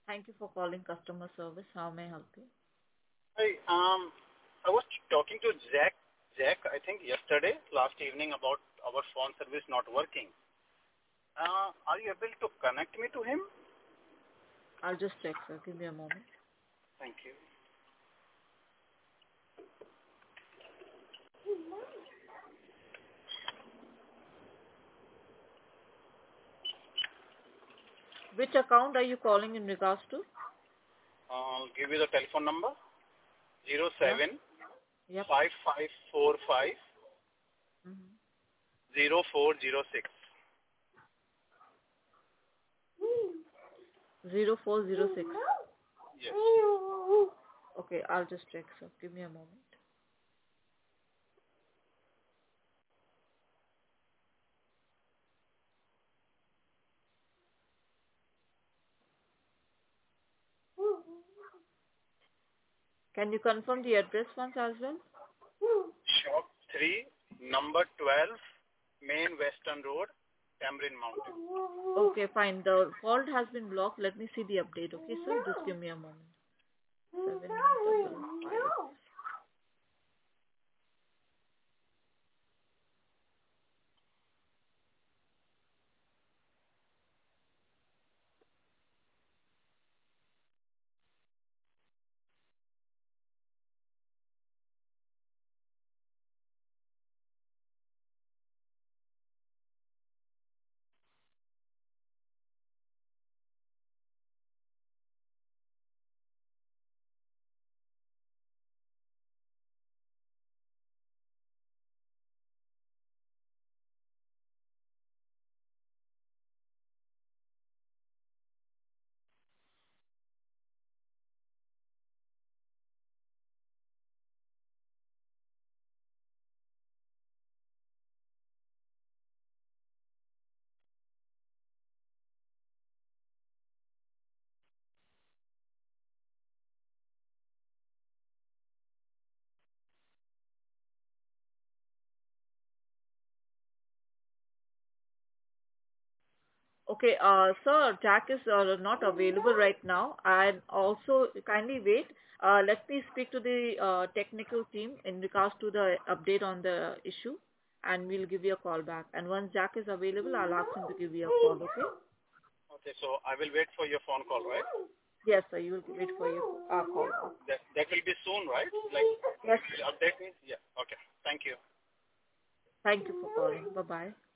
Thank you for calling customer service. How may I help you? Hi, I was talking to Jack, I think yesterday, last evening, about our phone service not working. Are you able to connect me to him? I'll just check, sir. Give me a moment. Thank you. Which account are you calling in regards to? I'll give you the telephone number: zero Yeah. seven Yep. 5545 Mm-hmm. 0406. 0406. Yes. Okay, I'll just check, sir. Give me a moment. Can you confirm the address once as well? Shop 3, number 12, Main Western Road, Tamarind Mountain. Okay, fine. The fault has been blocked. Let me see the update. Okay, sir. Just give me a moment. 755. Okay, sir, Jack is not available right now. And also, kindly wait. Let me speak to the technical team in regards to the update on the issue, and we'll give you a call back. And once Jack is available, I'll ask him to give you a call, okay? Okay, so I will wait for your phone call, right? Yes, sir, you will wait for your call back. That will be soon, right? Like, Yes, you will update me? Yeah. Okay. Thank you. thank you for calling. Bye-bye.